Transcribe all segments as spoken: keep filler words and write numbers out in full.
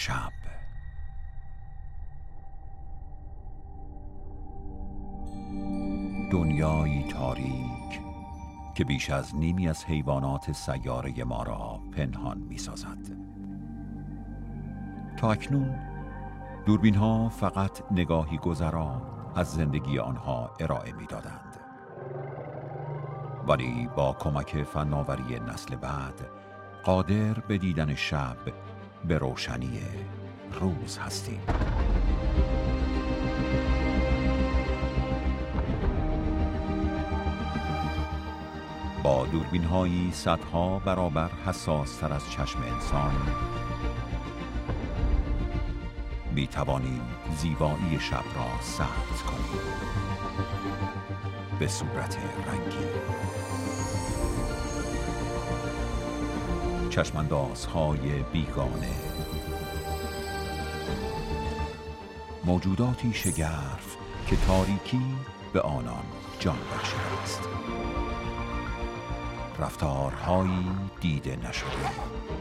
شب. دنیایی تاریک که بیش از نیمی از حیوانات سیاره ما را پنهان می سازد. تا اکنون دوربین ها فقط نگاهی گذرا از زندگی آنها ارائه می دادند. ولی با کمک فناوری نسل بعد قادر به دیدن شب به روشنی روز هستیم. با دوربین هایی صدها برابر حساس تر از چشم انسان می توانیم زیبایی شب را ثبت کنیم به صورت رنگی. چشماندازهای بیگانه، موجوداتی شگرف که تاریکی به آنان جان بخشیده است. رفتارهایی دیده نشده،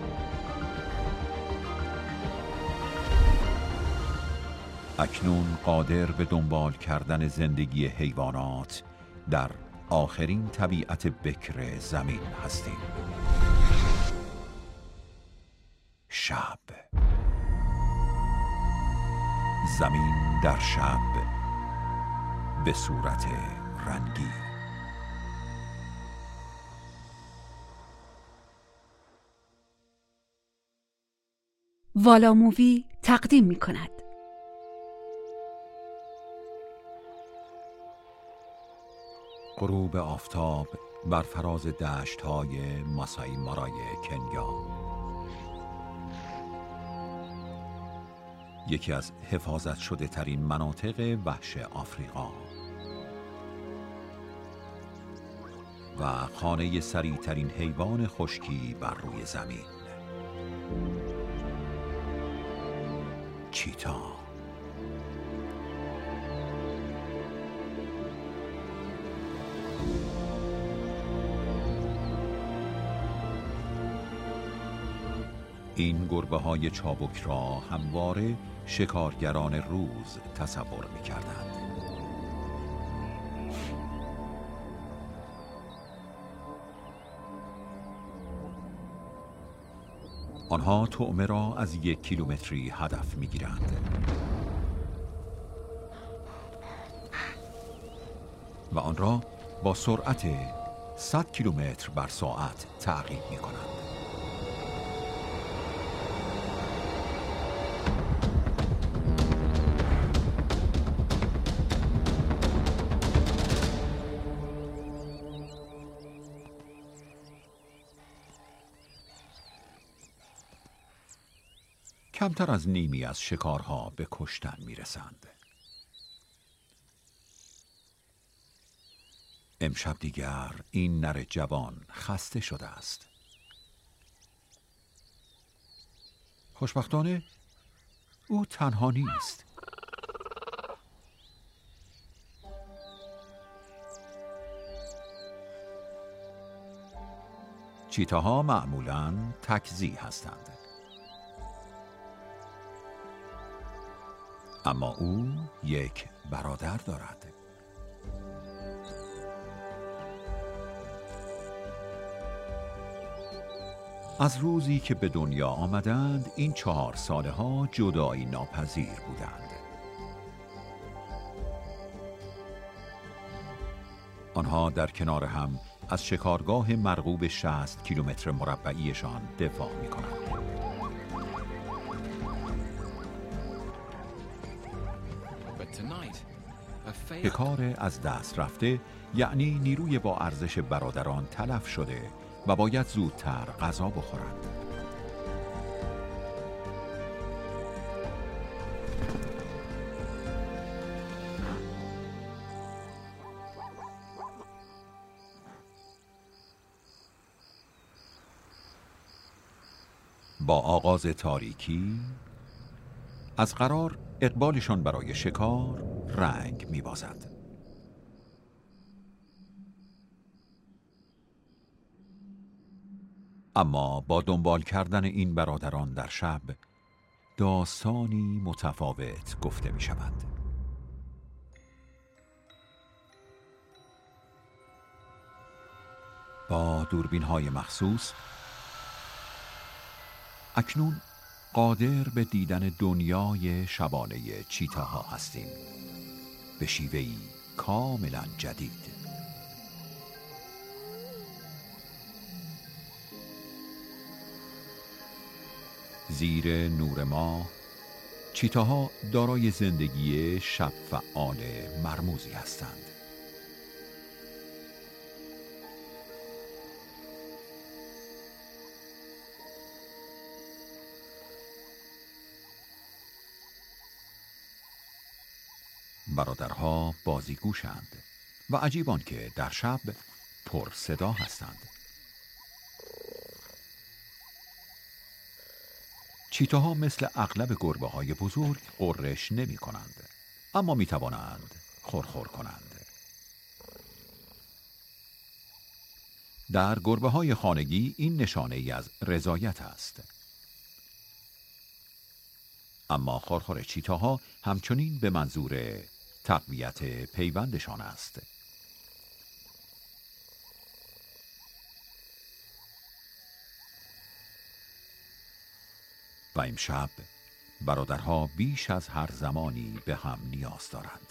اکنون قادر به دنبال کردن زندگی حیوانات در آخرین طبیعت بکر زمین هستیم. شب. زمین در شب به صورت رنگی. والا مووی تقدیم می کند. غروب آفتاب بر فراز دشت‌های ماسای مارای کنیا، یکی از حفاظت شده ترین مناطق وحش آفریقا و خانه سریع ترین حیوان خشکی بر روی زمین، چیتا. این گربه های چابک را همواره شکارگران روز تصور می کردند. آنها طعمه را از یک کیلومتری هدف می گیرند و آن را با سرعت صد کیلومتر بر ساعت تعقیب می کنند. کمتر از نیمی از شکارها به کشتن میرسند. امشب دیگر این نر جوان خسته شده است. خوشبختانه او تنها نیست. چیتاها معمولاً تک‌زی هستند، اما او یک برادر دارد. از روزی که به دنیا آمدند این چهار ساله ها جدایی ناپذیر بودند. آنها در کنار هم از شکارگاه مرغوب شصت کیلومتر مربعیشان دفاع می کنند. شکار از دست رفته یعنی نیروی با ارزش برادران تلف شده و باید زودتر غذا بخورند. با آغاز تاریکی از قرار اقبالشان برای شکار رنگ می‌بازد. اما با دنبال کردن این برادران در شب داستانی متفاوت گفته می شود. با دوربین‌های مخصوص اکنون قادر به دیدن دنیای شبانه چیتاها هستیم، به شیوهی کاملا جدید. زیر نور ماه چیتاها دارای زندگی شب فعال مرموزی هستند. برادرها بازیگوشند و عجیبان که در شب پر صدا هستند. چیتاها مثل اغلب گربه های بزرگ غرش نمی کنند، اما می توانند خورخور کنند. در گربه های خانگی این نشانه ای از رضایت است. اما خورخور چیتاها همچنین به منظور تقویت پیوندشان است. و امشب برادرها بیش از هر زمانی به هم نیاز دارند.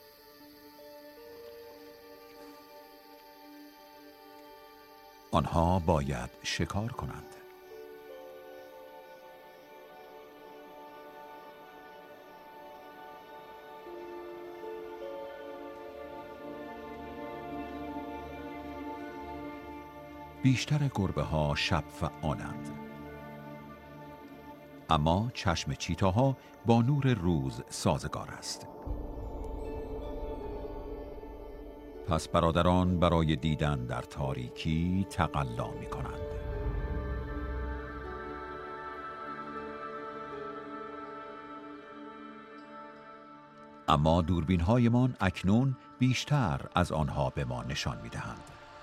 آنها باید شکار کنند. بیشتر گربه ها شب فعالند، اما چشم چیتاها با نور روز سازگار است. پس برادران برای دیدن در تاریکی تقلا می کنند. اما دوربین هایمان اکنون بیشتر از آنها به ما نشان می دهند.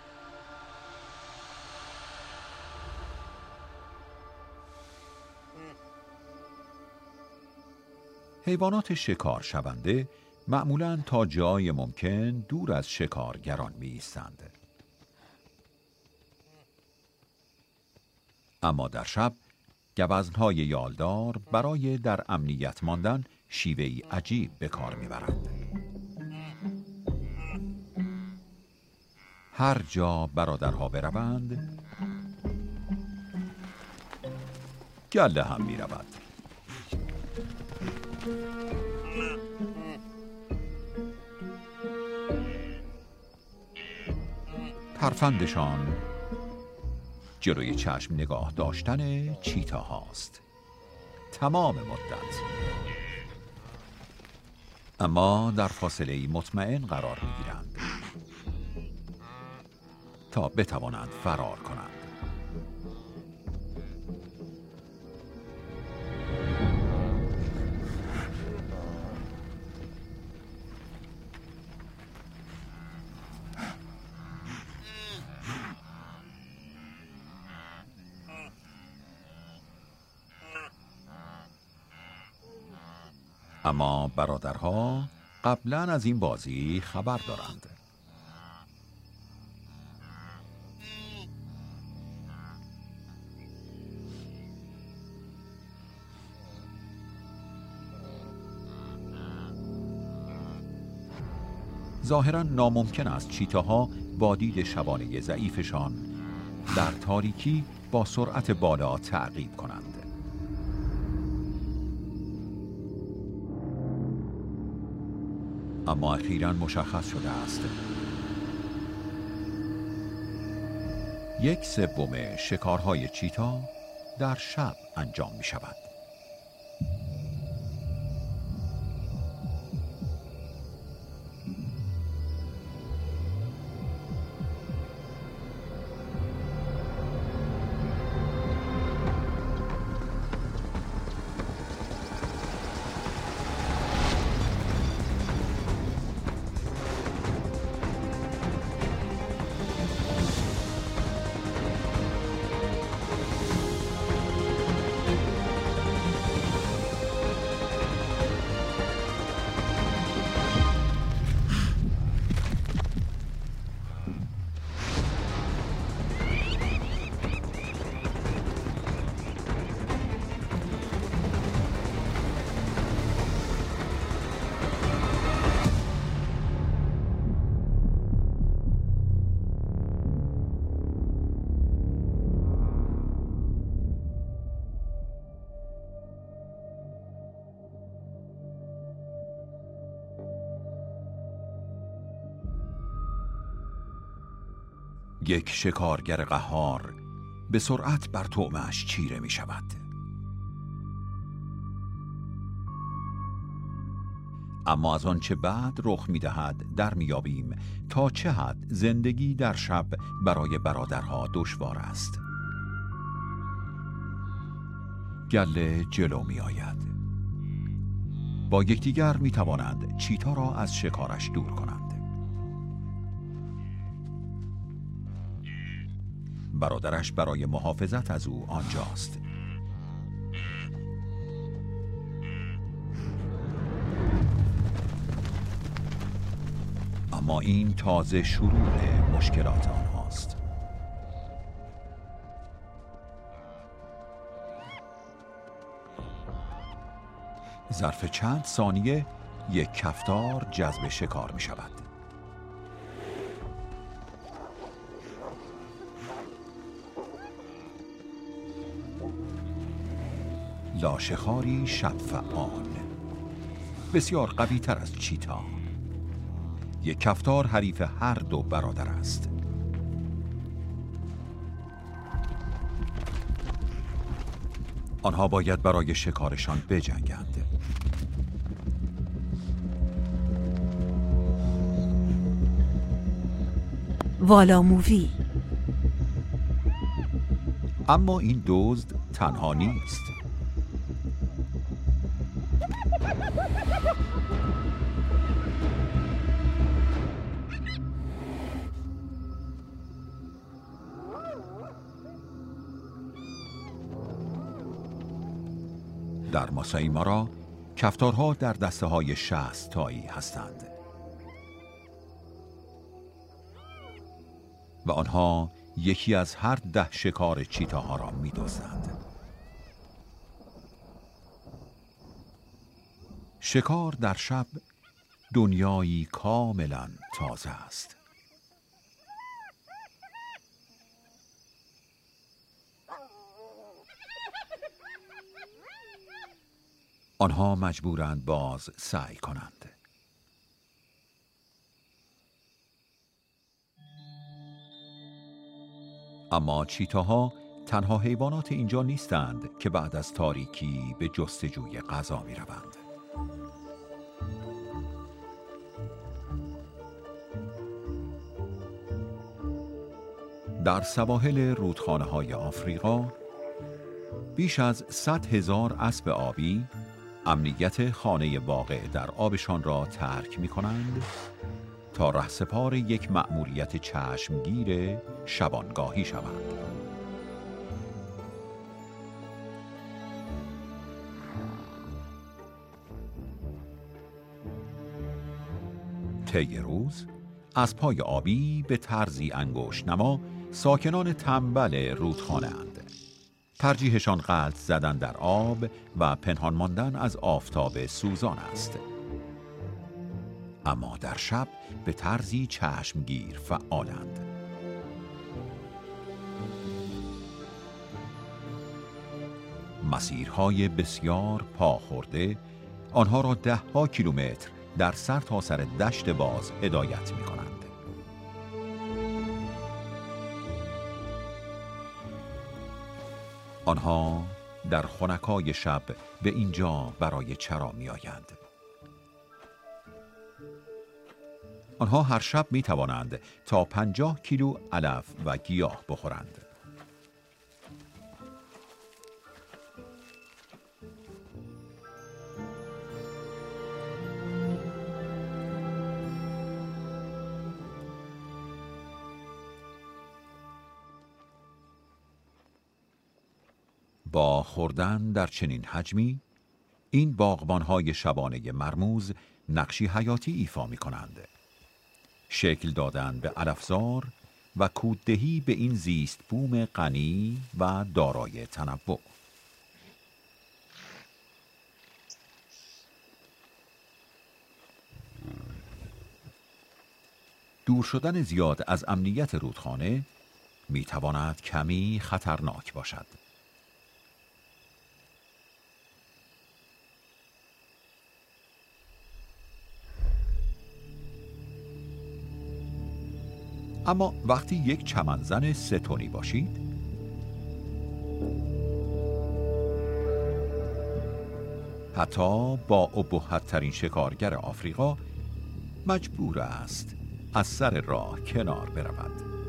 حیوانات شکار شونده معمولاً تا جای ممکن دور از شکارگران می ایستند. اما در شب گوزن‌های یالدار برای در امنیت ماندن شیوهی عجیب به کار می‌برند. هر جا برادرها بروند گله هم می‌رود. ترفندشان جلوی چشم نگاه داشتن چیتا هاست تمام مدت. اما در فاصله مطمئن قرار می‌گیرند تا بتوانند فرار کنند. اما برادرها قبلا از این بازی خبر دارند. ظاهراً ناممکن است چیتاها با دید شبانه ضعیفشان در تاریکی با سرعت بالا تعقیب کنند. اما اخیراً مشخص شده است یک سوم شکارهای چیتا در شب انجام می شود. یک شکارگر قهار به سرعت بر طعمه‌اش چیره می شود. اما از آنچه بعد رخ می دهد در می یابیم تا چه حد زندگی در شب برای برادرها دشوار است. گله جلو می آید. با یکدیگر می توانند چیتا را از شکارش دور کنند. برادرش برای محافظت از او آنجاست. اما این تازه شروع مشکلات آنهاست. ظرف چند ثانیه یک کفتار جذب شکار می شود. لاشخاری شب فعال، بسیار قوی تر از چیتا. یک کفتار حریف هر دو برادر است. آنها باید برای شکارشان بجنگند. والا مووی. اما این دزد تنها نیست. در ماسای مارا کفتارها در دسته های شصت تایی هستند و آنها یکی از هر ده شکار چیتاها را می دزدند. شکار در شب دنیایی کاملا تازه است. آنها مجبورند باز سعی کنند. اما چیتاها تنها حیوانات اینجا نیستند که بعد از تاریکی به جستجوی غذا می روند. در سواحل رودخانه های آفریقا بیش از صد هزار اسب آبی امنیت خانه واقع در آبشان را ترک می کنند تا رهسپار یک مأموریت چشمگیر شبانگاهی شوند. طی روز اسب‌های آبی به طرزی انگشت نما ساکنان تنبل رودخانه اند. ترجیحشان غلط زدن در آب و پنهان ماندن از آفتاب سوزان است. اما در شب به طرزی چشمگیر فعالند. مسیرهای بسیار پاخورده آنها را ده ها کیلومتر در سرتاسر دشت باز هدایت می کنند. آنها در خنکای شب به اینجا برای چرا می آیند. آنها هر شب می توانند تا پنجاه کیلو علف و گیاه بخورند. با خوردن در چنین حجمی، این باغبان‌های شبانه مرموز نقشی حیاتی ایفا می‌کنند. شکل دادن به علفزار و کوددهی به این زیست بوم غنی و دارای تنوع. دور شدن زیاد از امنیت رودخانه می‌تواند کمی خطرناک باشد. اما وقتی یک چمنزن سه تنی باشید، حتی با ابهت‌ترین شکارگر آفریقا مجبور است از سر راه کنار برود.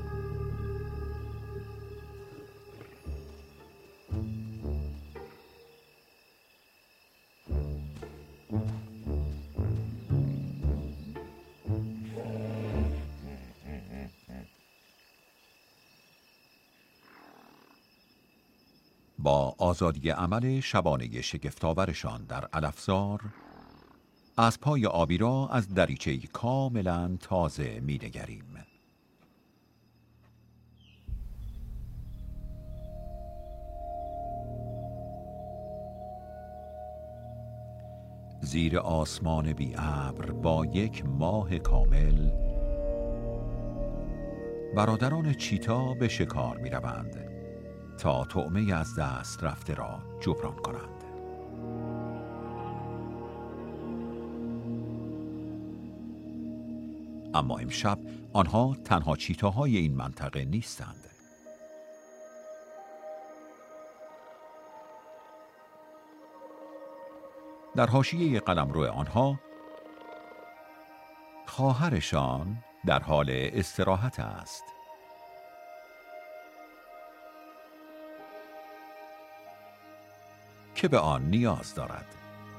با آزادی عمل شبانه شگفت‌آورشان در علفزار، اسب‌های آبی را از دریچه‌ای کاملاً تازه می‌نگریم. زیر آسمان بی ابر با یک ماه کامل، برادران چیتا به شکار می‌روند تا طعمه از دست رفته را جبران کنند. اما امشب آنها تنها چیتاهای این منطقه نیستند. در حاشیه قلمرو آنها، خواهرشان در حال استراحت است. که به آن نیاز دارد.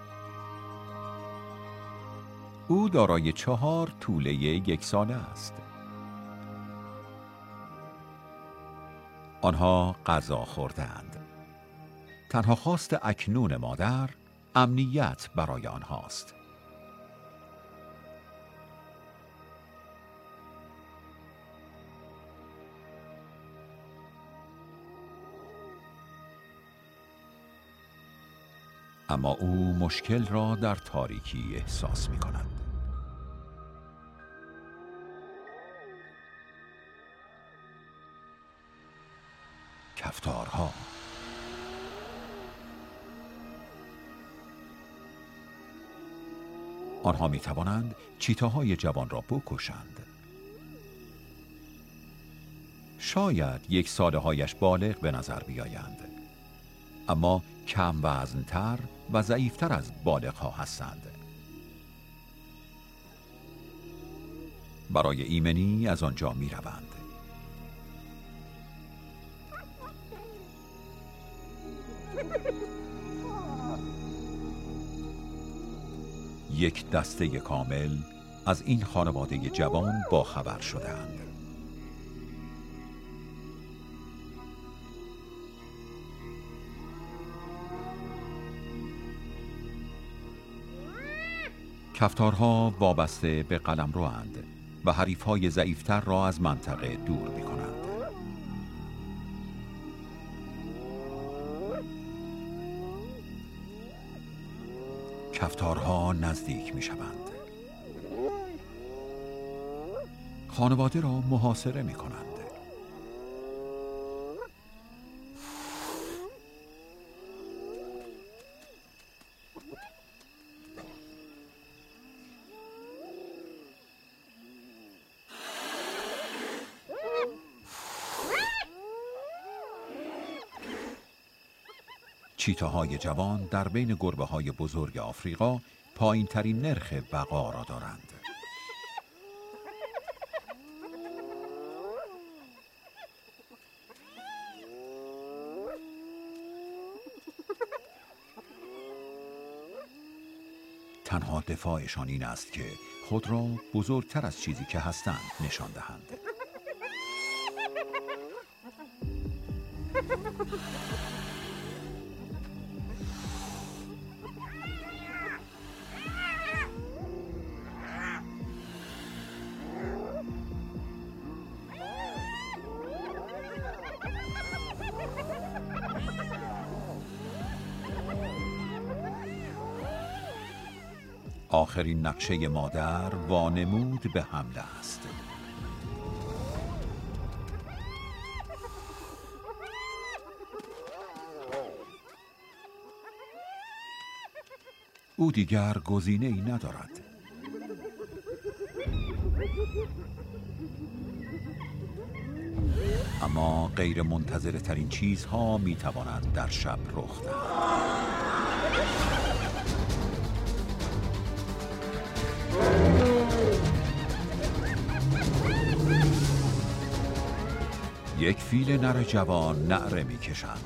او دارای چهار توله یک ساله است. آنها غذا خوردند. تنها خواست اکنون مادر امنیت برای آنهاست. اما او مشکل را در تاریکی احساس می کند. کفتارها. آنها می توانند چیتاهای جوان را بکشند. شاید یک ساله هایش بالغ به نظر بیایند، اما کم وزن‌تر و ضعیف‌تر از بالغ‌ها هستند. برای ایمنی از آنجا می‌روند. یک دسته کامل از این خانواده جوان با خبر شدند. کفتارها وابسته به قلمروند و حریف‌های ضعیف‌تر را از منطقه دور می‌کنند. کفتارها نزدیک می‌شوند. خانواده را محاصره می‌کنند. چیتاهای جوان در بین گربه‌های بزرگ آفریقا پایین‌ترین نرخ بقا را دارند. تنها دفاعشان این است که خود را بزرگتر از چیزی که هستند نشان دهند. آخرین نقشه مادر وانمود به حمله است. او دیگر گزینه‌ای ندارد. اما غیر منتظره ترین چیزها می توانند در شب رخ دهند. یک فیل نر جوان نعره می کشند.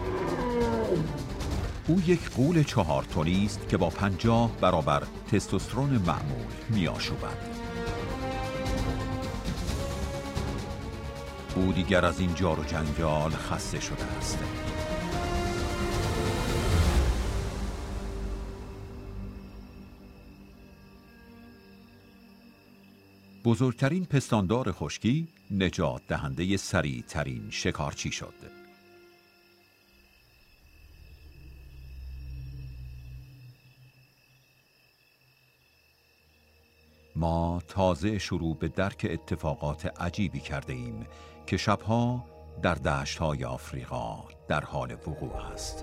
او یک غول چهار تنی است که با پنجاه برابر تستوسترون معمول می آشوبد. او دیگر از این جار و جنجال خسته شده است. بزرگترین پستاندار خشکی نجات دهنده سریع ترین شکارچی شد. ما تازه شروع به درک اتفاقات عجیبی کرده ایم که شبها در دشت‌های آفریقا در حال وقوع است.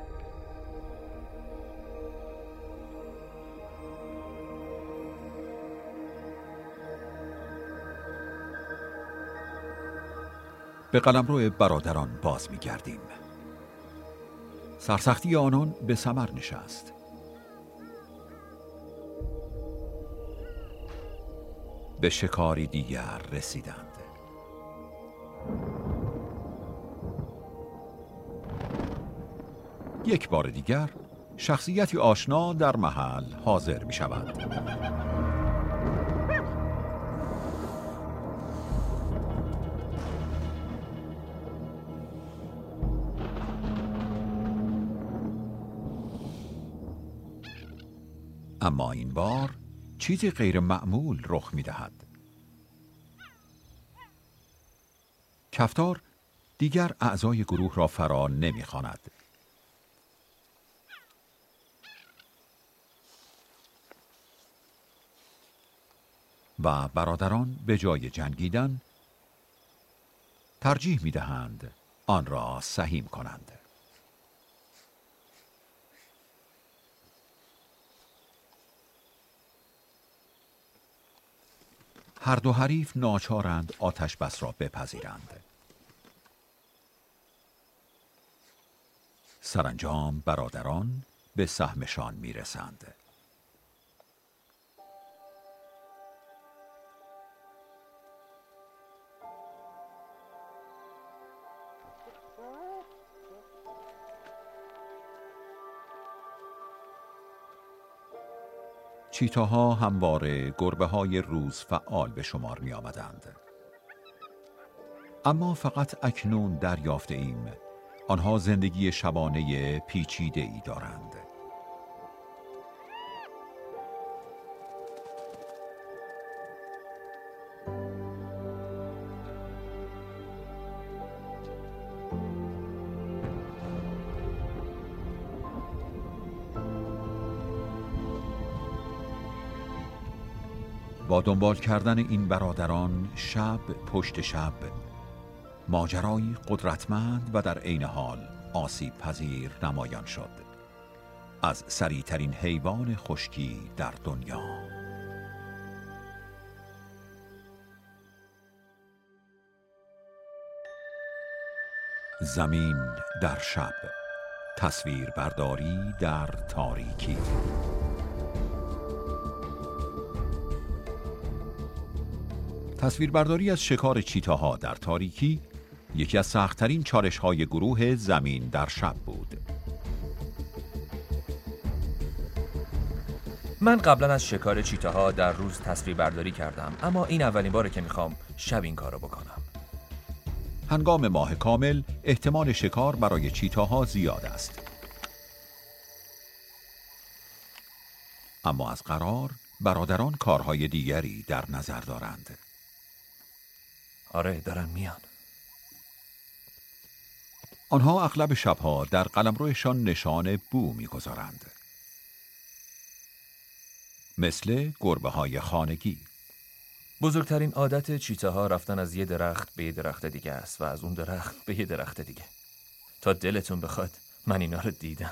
به قلمرو برادران باز می گردیم. سرسختی آنان به ثمر نشست. به شکاری دیگر رسیدند. یک بار دیگر شخصیتی آشنا در محل حاضر می شود. اما این بار چیزی غیر معمول رخ می دهد. کفتار دیگر اعضای گروه را فرا نمی خواند. و برادران به جای جنگیدن ترجیح می دهند آن را سهیم کنند. هر دو حریف ناچارند آتش بس را بپذیرند. سرانجام برادران به سهمشان میرسند. چیتاها همواره گربه‌های روز فعال به شمار می آمدند. اما فقط اکنون دریافته ایم آنها زندگی شبانه پیچیده ای دارند. با دنبال کردن این برادران شب پشت شب ماجرایی قدرتمند و در عین حال آسیب پذیر نمایان شد از سریعترین حیوان خشکی در دنیا. زمین در شب، تصویر برداری در تاریکی. تصویربرداری از شکار چیتاها در تاریکی یکی از سخت‌ترین چالش‌های گروه زمین در شب بود. من قبلا از شکار چیتاها در روز تصویربرداری کردم، اما این اولین باره که میخوام شب این کارو بکنم. هنگام ماه کامل احتمال شکار برای چیتاها زیاد است. اما از قرار برادران کارهای دیگری در نظر دارند. آره، دارن میان. آنها اغلب شبها در قلمروشان نشان بو میگذارند. مثل گربه‌های خانگی. بزرگترین عادت چیتاها رفتن از یه درخت به یه درخت دیگه است و از اون درخت به یه درخت دیگه. تا دلتون بخواد من اینا رو دیدم.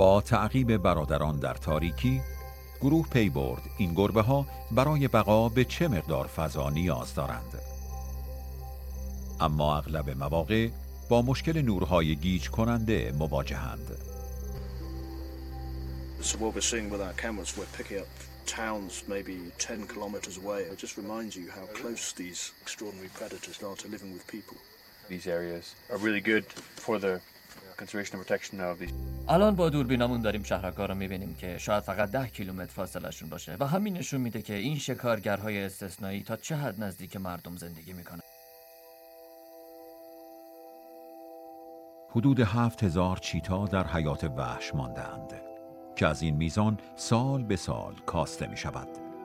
با تعقیب برادران در تاریکی، گروه پی برد این گربه ها برای بقا به چه مقدار فضا نیاز دارند. اما اغلب مواقع با مشکل نورهای گیج کننده مواجهند. So what we're seeing with our cameras, we're picking up towns maybe ten kilometers away. It just reminds you how close these extraordinary predators are to living with people. These areas are really good for the conservation and protection of these. الان با دوربینامون داریم شهرک‌ها رو می‌بینیم که شاید فقط ده کیلومتر فاصله‌شون باشه و همین نشون میده که این شکارگرهای استثنایی تا چه حد نزدیک مردم زندگی میکنن. حدود هفت هزار چیتا در حیات وحش مانده‌اند که از این میزان سال به سال کاسته می شود.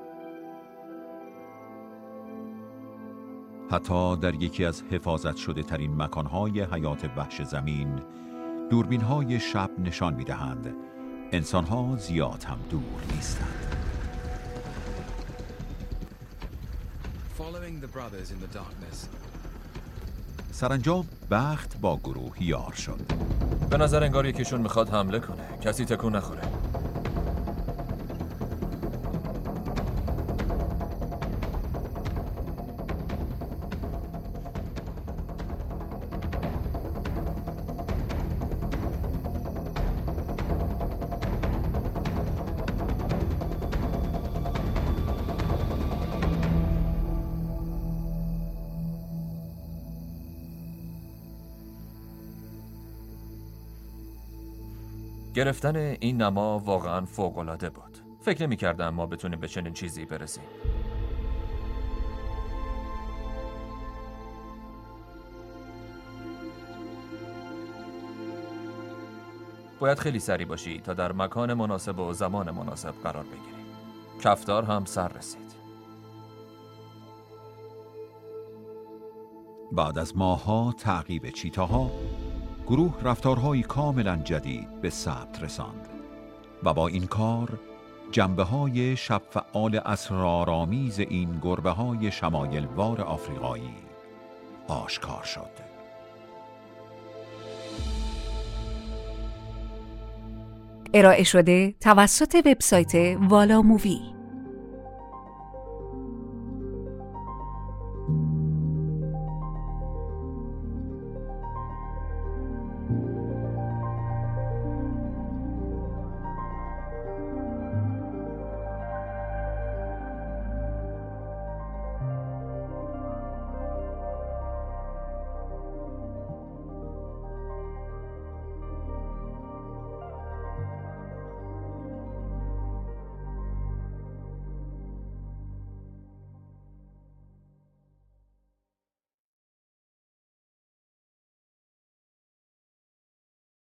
حتی در یکی از حفاظت شده ترین مکانهای حیات وحش زمین، دوربین‌های شب نشان می دهند انسان‌ها زیاد هم دور نیستند. سرانجام بخت با گروه یار شد. به نظر انگار یکیشون میخواد حمله کنه. کسی تکون نخوره. گرفتن این نما واقعاً فوق‌العاده بود. فکر نمی‌کردم ما بتونیم به چنین چیزی برسیم. باید خیلی سریع باشی تا در مکان مناسب و زمان مناسب قرار بگیری. کفتار هم سر رسید. بعد از ماه‌ها تعقیب چیتاها، گروه رفتارهایی کاملا جدید به ثبت رساند و با این کار جنبه‌های شب فعال اسرارآمیز این گربه‌های شمایلوار آفریقایی آشکار شد. ارائه شده توسط وبسایت والا مووی.